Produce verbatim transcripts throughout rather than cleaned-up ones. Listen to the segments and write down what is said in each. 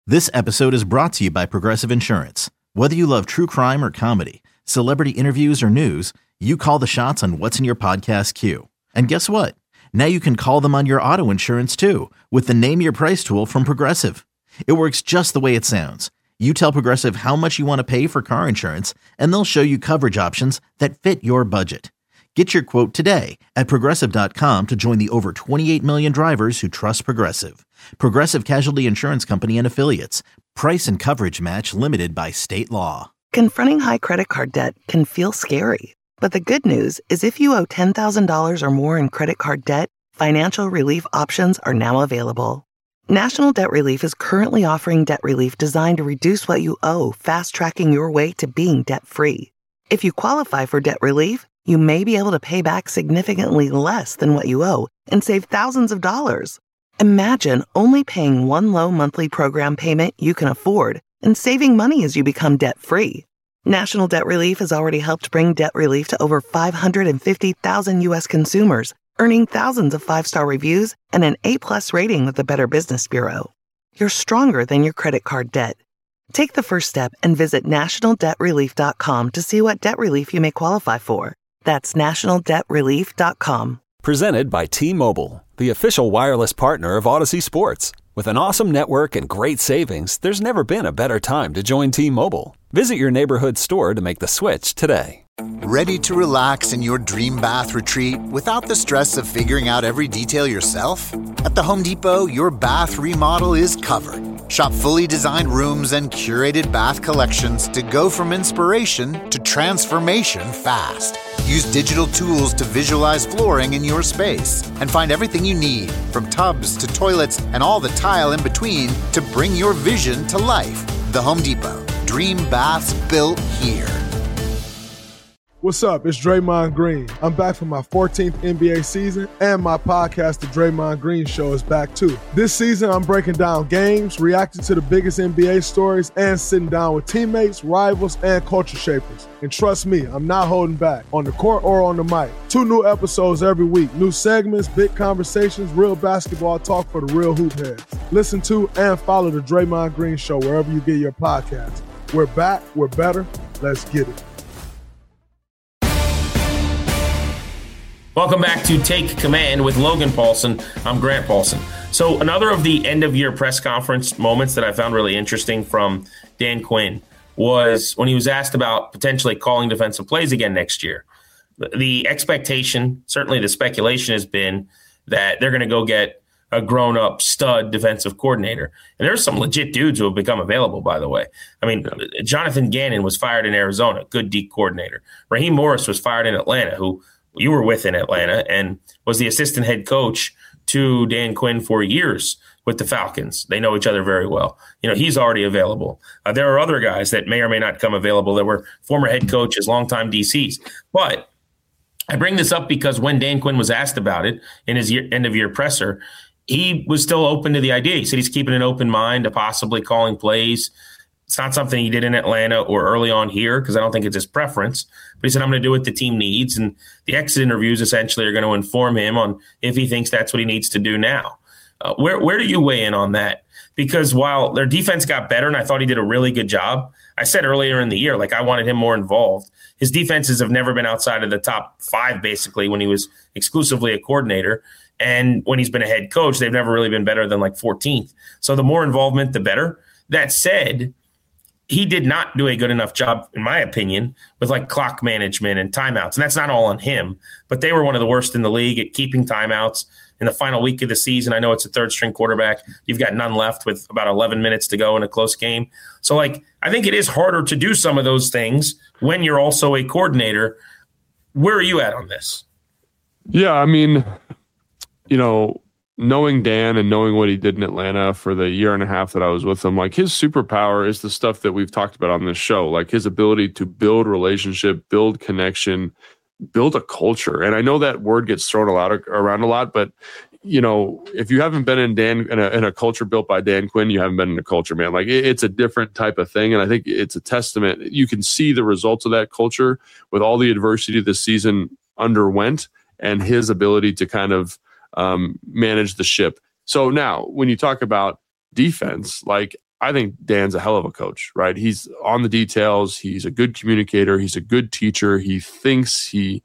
This episode is brought to you by Progressive Insurance. Whether you love true crime or comedy, celebrity interviews or news, you call the shots on what's in your podcast queue. And guess what? Now you can call them on your auto insurance too with the Name Your Price tool from Progressive. It works just the way it sounds. You tell Progressive how much you want to pay for car insurance, and they'll show you coverage options that fit your budget. Get your quote today at Progressive dot com to join the over twenty-eight million drivers who trust Progressive. Progressive Casualty Insurance Company and Affiliates. Price and coverage match limited by state law. Confronting high credit card debt can feel scary. But the good news is if you owe ten thousand dollars or more in credit card debt, financial relief options are now available. National Debt Relief is currently offering debt relief designed to reduce what you owe, fast-tracking your way to being debt-free. If you qualify for debt relief, you may be able to pay back significantly less than what you owe and save thousands of dollars. Imagine only paying one low monthly program payment you can afford and saving money as you become debt-free. National Debt Relief has already helped bring debt relief to over five hundred fifty thousand U S consumers, earning thousands of five-star reviews and an A-plus rating with the Better Business Bureau. You're stronger than your credit card debt. Take the first step and visit national debt relief dot com to see what debt relief you may qualify for. That's national debt relief dot com. Presented by T-Mobile, the official wireless partner of Odyssey Sports. With an awesome network and great savings, there's never been a better time to join T-Mobile. Visit your neighborhood store to make the switch today. Ready to relax in your dream bath retreat without the stress of figuring out every detail yourself? At the Home Depot, your bath remodel is covered. Shop fully designed rooms and curated bath collections to go from inspiration to transformation fast. Use digital tools to visualize flooring in your space and find everything you need, from tubs to toilets and all the tile in between, to bring your vision to life. The Home Depot. Dream baths built here. What's up? It's Draymond Green. I'm back for my fourteenth N B A season, and my podcast, The Draymond Green Show, is back too. This season, I'm breaking down games, reacting to the biggest N B A stories, and sitting down with teammates, rivals, and culture shapers. And trust me, I'm not holding back, on the court or on the mic. Two new episodes every week, new segments, big conversations, real basketball talk for the real hoop heads. Listen to and follow The Draymond Green Show wherever you get your podcasts. We're back, we're better, let's get it. Welcome back to Take Command with Logan Paulson. I'm Grant Paulson. So another of the end-of-year press conference moments that I found really interesting from Dan Quinn was when he was asked about potentially calling defensive plays again next year. The expectation, certainly the speculation, has been that they're going to go get a grown-up stud defensive coordinator. And there's some legit dudes who have become available, by the way. I mean, Jonathan Gannon was fired in Arizona, good D coordinator. Raheem Morris was fired in Atlanta, who you were with in Atlanta, and was the assistant head coach to Dan Quinn for years with the Falcons. They know each other very well. You know, he's already available. Uh, there are other guys that may or may not come available that were former head coaches, longtime D Cs. But I bring this up because when Dan Quinn was asked about it in his year, end-of-year presser, he was still open to the idea. He said he's keeping an open mind to possibly calling plays. It's not something he did in Atlanta or early on here because I don't think it's his preference. But he said, I'm going to do what the team needs. And the exit interviews essentially are going to inform him on if he thinks that's what he needs to do now. Uh, where where do you weigh in on that? Because while their defense got better and I thought he did a really good job, I said earlier in the year, like I wanted him more involved. His defenses have never been outside of the top five, basically, when he was exclusively a coordinator. And when he's been a head coach, they've never really been better than like fourteenth. So the more involvement, the better. That said, he did not do a good enough job, in my opinion, with like clock management and timeouts. And that's not all on him, but they were one of the worst in the league at keeping timeouts in the final week of the season. I know it's a third string quarterback. You've got none left with about eleven minutes to go in a close game. So like, I think it is harder to do some of those things when you're also a coordinator. Where are you at on this? Yeah. I mean, you know, knowing Dan and knowing what he did in Atlanta for the year and a half that I was with him, like his superpower is the stuff that we've talked about on this show, like his ability to build relationship, build connection, build a culture. And I know that word gets thrown a lot around a lot, but you know, if you haven't been in Dan in a, in a culture built by Dan Quinn, you haven't been in a culture, man. Like it, it's a different type of thing. And I think it's a testament. You can see the results of that culture with all the adversity this season underwent and his ability to kind of um, manage the ship. So now when you talk about defense, like I think Dan's a hell of a coach, right? He's on the details. He's a good communicator. He's a good teacher. He thinks he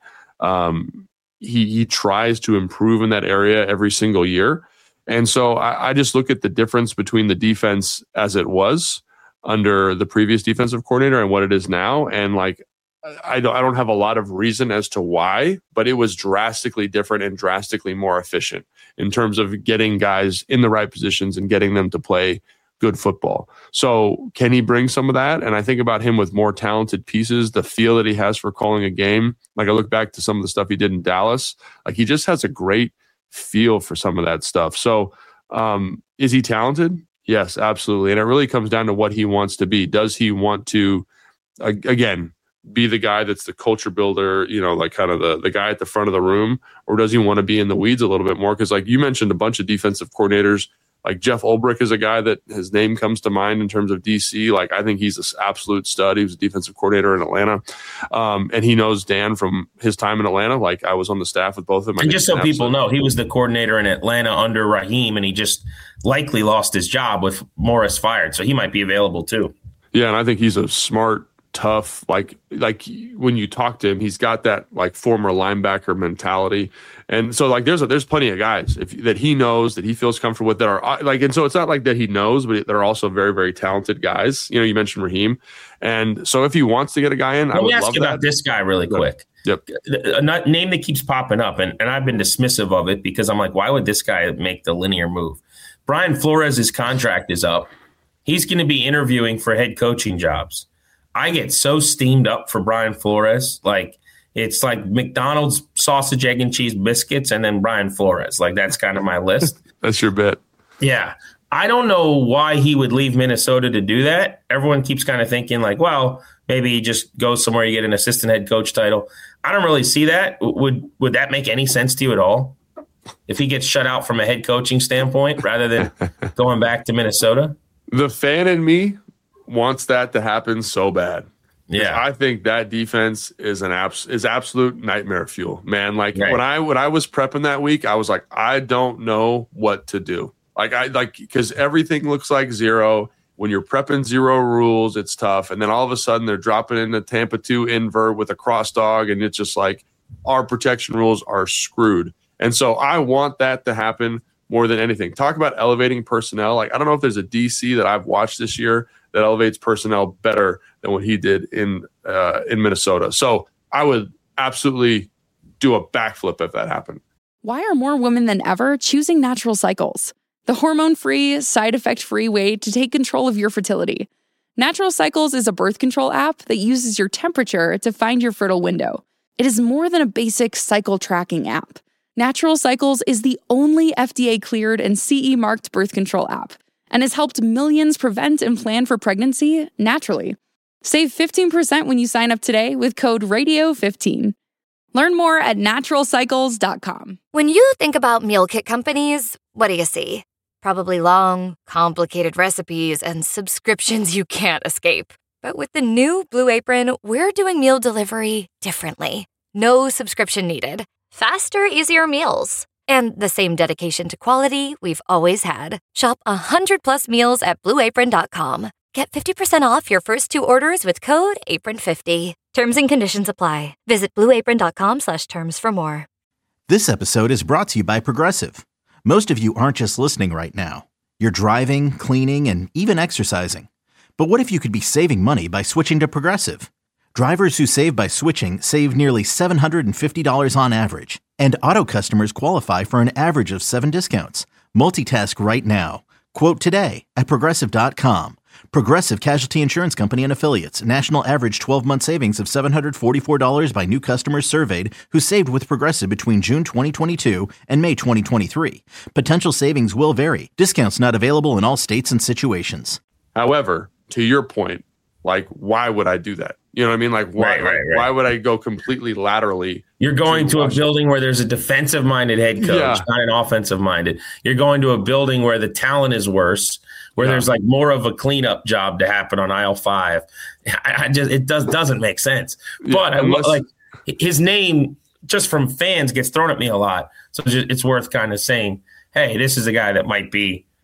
um, he he tries to improve in that area every single year. And so I, I just look at the difference between the defense as it was under the previous defensive coordinator and what it is now. And like, I don't, I don't have a lot of reason as to why, but it was drastically different and drastically more efficient in terms of getting guys in the right positions and getting them to play good football. So can he bring some of that? And I think about him with more talented pieces, the feel that he has for calling a game. Like I look back to some of the stuff he did in Dallas, like he just has a great feel for some of that stuff. So um, is he talented? Yes, absolutely. And it really comes down to what he wants to be. Does he want to, uh, again, be the guy that's the culture builder, you know, like kind of the, the guy at the front of the room, or does he want to be in the weeds a little bit more? Because like you mentioned a bunch of defensive coordinators, like Jeff Ulbrich is a guy that his name comes to mind in terms of D C. Like I think he's an absolute stud. He was a defensive coordinator in Atlanta. Um, and he knows Dan from his time in Atlanta. Like I was on the staff with both of them. And just so people know, he was the coordinator in Atlanta under Raheem, and he just likely lost his job with Morris fired. So he might be available too. Yeah, and I think he's a smart, tough, like like when you talk to him, he's got that like former linebacker mentality. And so like there's a, there's plenty of guys if, that he knows, that he feels comfortable with, that are like, and so it's not like that he knows, but they're also very, very talented guys. You know, you mentioned Raheem. And so if he wants to get a guy in, Let I would me ask love you that. about this guy really quick. Yep. A name that keeps popping up, and, and I've been dismissive of it because I'm like, why would this guy make the linear move? Brian Flores' contract is up. He's going to be interviewing for head coaching jobs. I get so steamed up for Brian Flores. Like, it's like McDonald's sausage, egg, and cheese biscuits, and then Brian Flores. Like, that's kind of my list. That's your bet. Yeah. I don't know why he would leave Minnesota to do that. Everyone keeps kind of thinking like, well, maybe he just goes somewhere, you get an assistant head coach title. I don't really see that. Would would that make any sense to you at all? If he gets shut out from a head coaching standpoint rather than going back to Minnesota? The fan in me wants that to happen so bad. Yeah, I think that defense is an abs- is absolute nightmare fuel, man. Like right. when I when I was prepping that week, I was like, I don't know what to do. Like I like because everything looks like zero. When you're prepping zero rules, it's tough. And then all of a sudden they're dropping in the Tampa two invert with a cross dog, and it's just like our protection rules are screwed. And so I want that to happen more than anything. Talk about elevating personnel. Like I don't know if there's a D C that I've watched this year that elevates personnel better than what he did in uh, in Minnesota. So I would absolutely do a backflip if that happened. Why are more women than ever choosing Natural Cycles? The hormone-free, side-effect-free way to take control of your fertility. Natural Cycles is a birth control app that uses your temperature to find your fertile window. It is more than a basic cycle tracking app. Natural Cycles is the only F D A-cleared and C E-marked birth control app and has helped millions prevent and plan for pregnancy naturally. Save fifteen percent when you sign up today with code radio fifteen. Learn more at natural cycles dot com. When you think about meal kit companies, what do you see? Probably long, complicated recipes and subscriptions you can't escape. But with the new Blue Apron, we're doing meal delivery differently. No subscription needed. Faster, easier meals. And the same dedication to quality we've always had. Shop one hundred plus meals at blue apron dot com. Get fifty percent off your first two orders with code apron fifty. Terms and conditions apply. Visit blue apron dot com slash terms for more. This episode is brought to you by Progressive. Most of you aren't just listening right now. You're driving, cleaning, and even exercising. But what if you could be saving money by switching to Progressive? Drivers who save by switching save nearly seven hundred fifty dollars on average. And auto customers qualify for an average of seven discounts. Multitask right now. Quote today at progressive dot com. Progressive Casualty Insurance Company and Affiliates. National average twelve-month savings of seven hundred forty-four dollars by new customers surveyed who saved with Progressive between June twenty twenty-two and May twenty twenty-three. Potential savings will vary. Discounts not available in all states and situations. However, to your point, like, why would I do that? You know what I mean? Like, why, right, right, right. why would I go completely laterally? You're going to, to a Washington? building where there's a defensive-minded head coach, Yeah. not an offensive-minded. You're going to a building where the talent is worse, where yeah. there's like more of a cleanup job to happen on aisle five. I, I just it does doesn't make sense. But yeah, I, unless, like his name, just from fans, gets thrown at me a lot. So it's worth kind of saying, hey, this is a guy that might be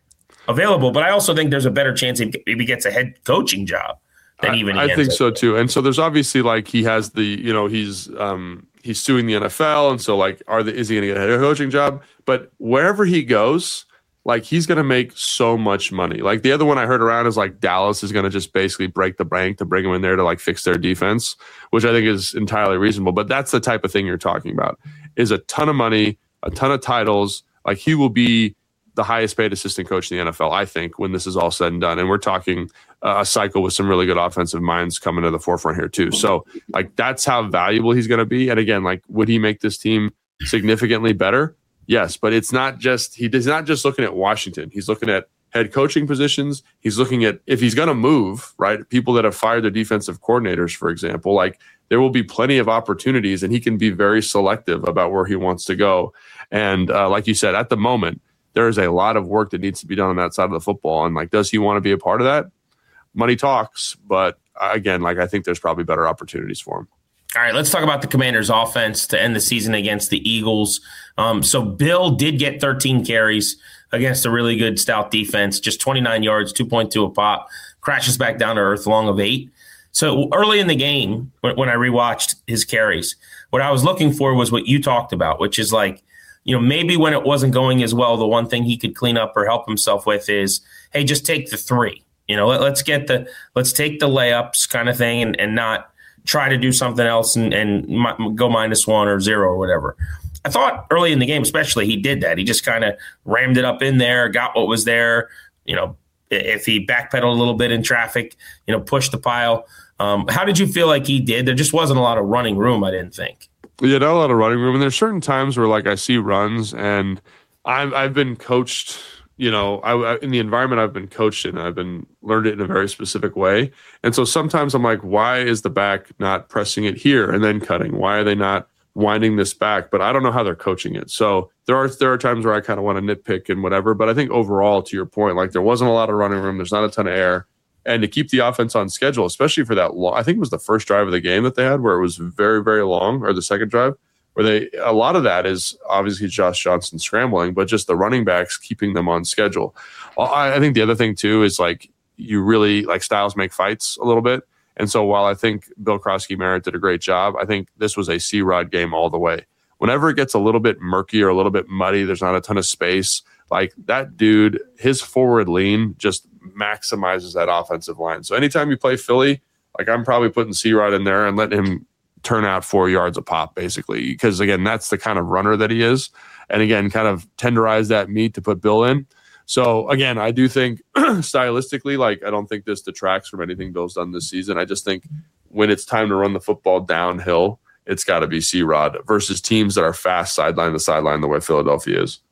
available. But I also think there's a better chance he maybe gets a head coaching job than even I, he I think so too. And so there's obviously like he has the, you know, he's um, he's suing the N F L. And so like, are the, is he going to get a head coaching job? But wherever he goes, like he's going to make so much money. Like the other one I heard around is like Dallas is going to just basically break the bank to bring him in there to like fix their defense, which I think is entirely reasonable. But that's the type of thing you're talking about, is a ton of money, a ton of titles. Like he will be the highest paid assistant coach in the N F L, I think, when this is all said and done. And we're talking uh, a cycle with some really good offensive minds coming to the forefront here too. So like that's how valuable he's going to be. And again, like would he make this team significantly better? Yes, but it's not just, he he's not just looking at Washington. He's looking at head coaching positions. He's looking at, if he's going to move, right, people that have fired their defensive coordinators, for example, like there will be plenty of opportunities and he can be very selective about where he wants to go. And uh, like you said, at the moment, there is a lot of work that needs to be done on that side of the football. And like, does he want to be a part of that? Money talks, but again, like I think there's probably better opportunities for him. All right, let's talk about the Commanders' offense to end the season against the Eagles. Um, so Bill did get thirteen carries against a really good stout defense, just twenty-nine yards, two point two a pop, crashes back down to earth, long of eight. So early in the game, when, when I rewatched his carries, what I was looking for was what you talked about, which is like, you know, maybe when it wasn't going as well, the one thing he could clean up or help himself with is, hey, just take the three. You know, let, let's get the let's take the layups kind of thing and, and not try to do something else and, and mi- go minus one or zero or whatever. I thought early in the game, especially, he did that. He just kind of rammed it up in there, got what was there. You know, if he backpedaled a little bit in traffic, you know, pushed the pile. Um, how did you feel like he did? There just wasn't a lot of running room, I didn't think. Yeah, not a lot of running room. And there's certain times where like I see runs and I've, I've been coached, you know, I, I, in the environment I've been coached in, I've been learned it in a very specific way. And so sometimes I'm like, why is the back not pressing it here and then cutting? Why are they not winding this back? But I don't know how they're coaching it. So there are there are times where I kind of want to nitpick and whatever. But I think overall, to your point, like there wasn't a lot of running room. There's not a ton of air. And to keep the offense on schedule, especially for that long, I think it was the first drive of the game that they had where it was very, very long, or the second drive, where they, a lot of that is obviously Josh Johnson scrambling, but just the running backs keeping them on schedule. I, I think the other thing too is like you really like styles make fights a little bit. And so while I think Bill Krosky-Merritt did a great job, I think this was a C-Rod game all the way. Whenever it gets a little bit murky or a little bit muddy, there's not a ton of space. Like that dude, his forward lean just maximizes that offensive line. So anytime you play Philly, like I'm probably putting C-Rod in there and letting him turn out four yards a pop, basically. Because, again, that's the kind of runner that he is. And, again, kind of tenderize that meat to put Bill in. So, again, I do think stylistically, like, I don't think this detracts from anything Bill's done this season. I just think when it's time to run the football downhill, it's got to be C-Rod versus teams that are fast sideline to sideline the way Philadelphia is.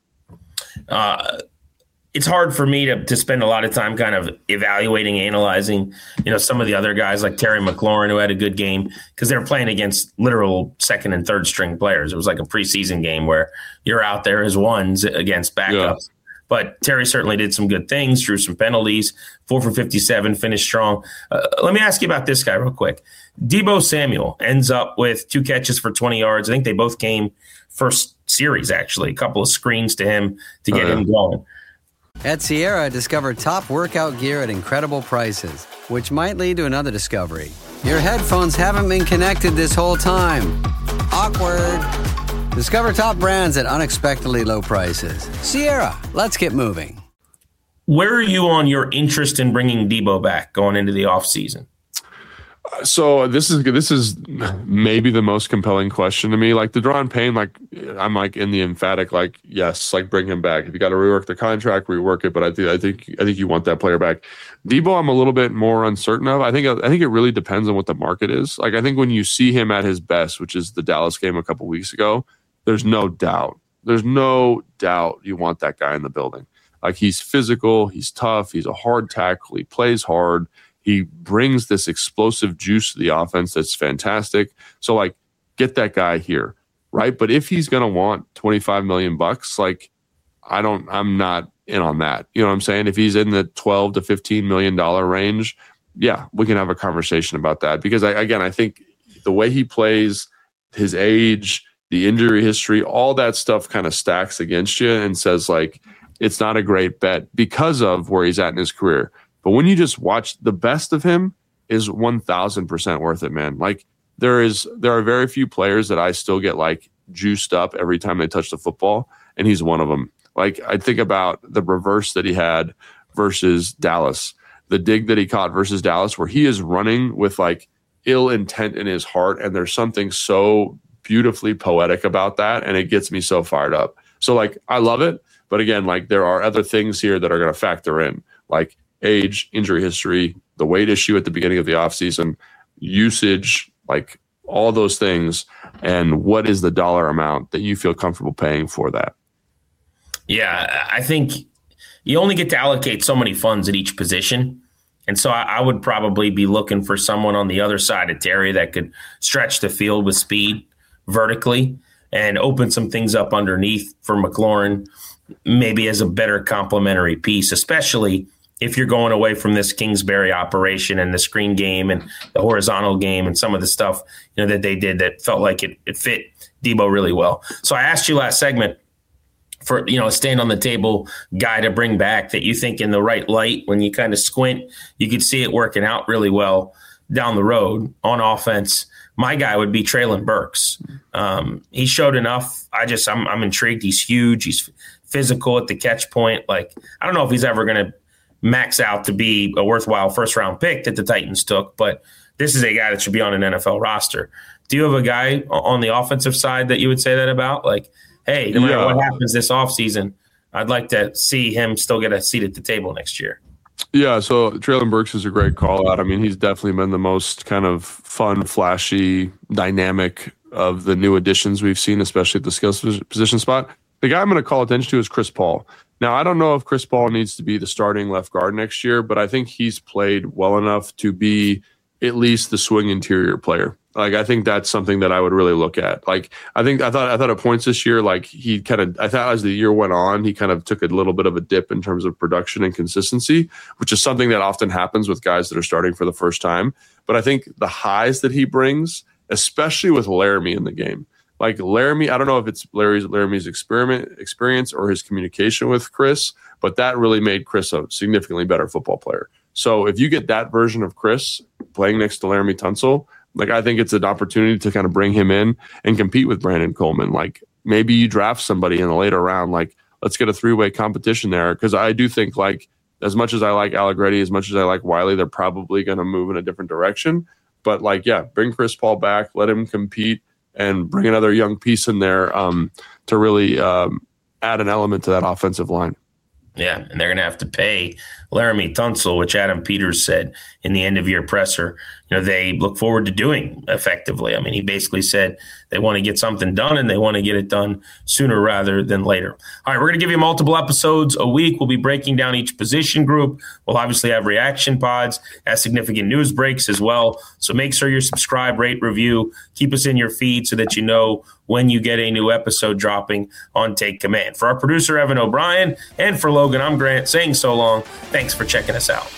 Uh, it's hard for me to, to spend a lot of time kind of evaluating, analyzing, you know, some of the other guys like Terry McLaurin, who had a good game, because they're playing against literal second and third string players. It was like a preseason game where you're out there as ones against backups. Yeah. But Terry certainly did some good things, drew some penalties, four for fifty-seven, finished strong. Uh, let me ask you about this guy real quick. Deebo Samuel ends up with two catches for twenty yards. I think they both came first series, actually. A couple of screens to him to get oh, yeah. him going. At Sierra, discover top workout gear at incredible prices, which might lead to another discovery. Your headphones haven't been connected this whole time. Awkward. Discover top brands at unexpectedly low prices. Sierra, let's get moving. Where are you on your interest in bringing Deebo back going into the offseason? So this is this is maybe the most compelling question to me. Like the Daron Payne, like I'm like in the emphatic, like yes, like bring him back. If you got to rework the contract, rework it. But I think I think I think you want that player back. Deebo, I'm a little bit more uncertain of. I think I think it really depends on what the market is. Like I think when you see him at his best, which is the Dallas game a couple weeks ago, there's no doubt. There's no doubt you want that guy in the building. Like he's physical, he's tough, he's a hard tackle, he plays hard. He brings this explosive juice to the offense that's fantastic. So, like, get that guy here, right? But if he's going to want twenty-five million bucks, like, I don't, I'm not in on that. You know what I'm saying? If he's in the twelve to fifteen million dollars range, yeah, we can have a conversation about that. Because, I, again, I think the way he plays, his age, the injury history, all that stuff kind of stacks against you and says, like, it's not a great bet because of where he's at in his career. But when you just watch the best of him is one thousand percent worth it, man. Like there is, there are very few players that I still get like juiced up every time they touch the football. And he's one of them. Like I think about the reverse that he had versus Dallas, the dig that he caught versus Dallas, where he is running with like ill intent in his heart. And there's something so beautifully poetic about that. And it gets me so fired up. So like, I love it. But again, like there are other things here that are going to factor in, like age, injury history, the weight issue at the beginning of the offseason, usage, like all those things. And what is the dollar amount that you feel comfortable paying for that? Yeah, I think you only get to allocate so many funds at each position. And so I, I would probably be looking for someone on the other side of Terry that could stretch the field with speed vertically and open some things up underneath for McLaurin, maybe as a better complementary piece, especially if you're going away from this Kingsbury operation and the screen game and the horizontal game and some of the stuff, you know, that they did that felt like it, it fit Debo really well. So I asked you last segment for, you know, a stand on the table guy to bring back that you think in the right light, when you kind of squint, you could see it working out really well down the road on offense. My guy would be Treylon Burks. Um, he showed enough. I just, I'm, I'm intrigued. He's huge. He's physical at the catch point. Like, I don't know if he's ever going to max out to be a worthwhile first round pick that the Titans took, but this is a guy that should be on an N F L roster. Do you have a guy on the offensive side that you would say that about? Like, hey, no matter yeah. what happens this offseason, I'd like to see him still get a seat at the table next year. Yeah, so Treylon Burks is a great call out. I mean, he's definitely been the most kind of fun, flashy, dynamic of the new additions we've seen, especially at the skill position spot. The guy I'm going to call attention to is Chris Paul. Now, I don't know if Chris Paul needs to be the starting left guard next year, but I think he's played well enough to be at least the swing interior player. Like, I think that's something that I would really look at. Like, I think I thought I thought at points this year, like he kind of, I thought as the year went on, he kind of took a little bit of a dip in terms of production and consistency, which is something that often happens with guys that are starting for the first time. But I think the highs that he brings, especially with Laramie in the game, like Laramie, I don't know if it's Larry's Laramie's experiment experience or his communication with Chris, but that really made Chris a significantly better football player. So if you get that version of Chris playing next to Laramie Tunsil, like I think it's an opportunity to kind of bring him in and compete with Brandon Coleman. Like maybe you draft somebody in the later round, like let's get a three-way competition there. Because I do think, like, as much as I like Allegretti, as much as I like Wiley, they're probably going to move in a different direction. But like, yeah, bring Chris Paul back, let him compete, and bring another young piece in there um, to really um, add an element to that offensive line. Yeah, and they're going to have to pay Laramie Tunsil, which Adam Peters said in the end-of-year presser, you know, they look forward to doing effectively. I mean, he basically said they want to get something done, and they want to get it done sooner rather than later. All right, we're going to give you multiple episodes a week. We'll be breaking down each position group. We'll obviously have reaction pods, as significant news breaks as well. So make sure you're subscribed, rate, review. Keep us in your feed so that you know when you get a new episode dropping on Take Command. For our producer, Evan O'Brien, and for Logan, I'm Grant, saying so long. Thanks for checking us out.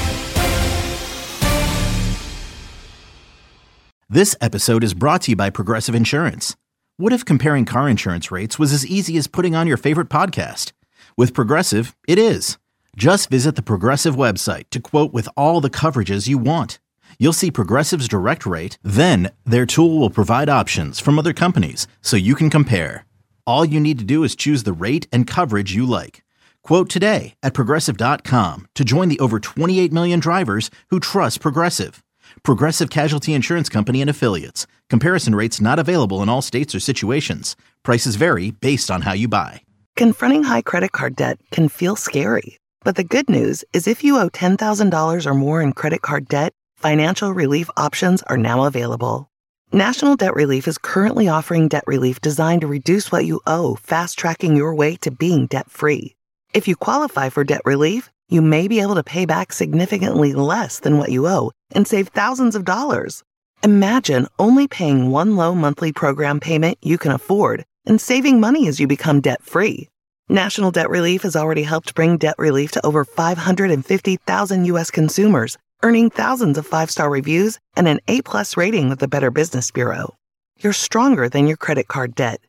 This episode is brought to you by Progressive Insurance. What if comparing car insurance rates was as easy as putting on your favorite podcast? With Progressive, it is. Just visit the Progressive website to quote with all the coverages you want. You'll see Progressive's direct rate, then their tool will provide options from other companies so you can compare. All you need to do is choose the rate and coverage you like. Quote today at Progressive dot com to join the over twenty-eight million drivers who trust Progressive. Progressive Casualty Insurance Company and Affiliates. Comparison rates not available in all states or situations. Prices vary based on how you buy. Confronting high credit card debt can feel scary. But the good news is if you owe ten thousand dollars or more in credit card debt, financial relief options are now available. National Debt Relief is currently offering debt relief designed to reduce what you owe, fast-tracking your way to being debt-free. If you qualify for debt relief, you may be able to pay back significantly less than what you owe and save thousands of dollars. Imagine only paying one low monthly program payment you can afford and saving money as you become debt-free. National Debt Relief has already helped bring debt relief to over five hundred fifty thousand U S consumers, earning thousands of five-star reviews and an A plus rating with the Better Business Bureau. You're stronger than your credit card debt.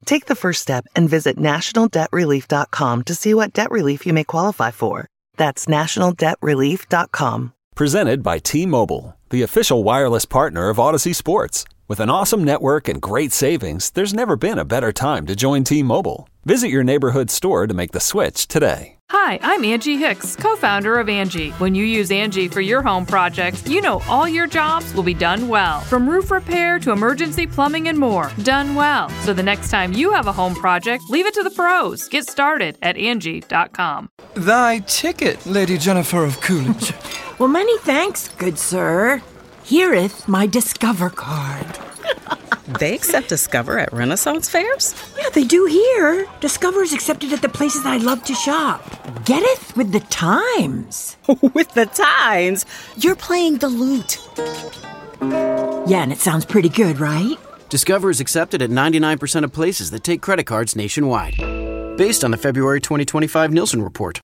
Take the first step and visit national debt relief dot com to see what debt relief you may qualify for. That's national debt relief dot com. Presented by T-Mobile, the official wireless partner of Odyssey Sports. With an awesome network and great savings, there's never been a better time to join T-Mobile. Visit your neighborhood store to make the switch today. Hi, I'm Angie Hicks, co-founder of Angie. When you use Angie for your home projects, you know all your jobs will be done well. From roof repair to emergency plumbing and more, done well. So the next time you have a home project, leave it to the pros. Get started at Angie dot com. Thy ticket, Lady Jennifer of Coolidge. Well, many thanks, good sir. Hereeth my Discover card. They accept Discover at Renaissance fairs? Yeah, they do here. Discover is accepted at the places I love to shop. Getteth with the times. With the times? You're playing the lute. Yeah, and it sounds pretty good, right? Discover is accepted at ninety-nine percent of places that take credit cards nationwide. Based on the February twenty twenty-five Nielsen report.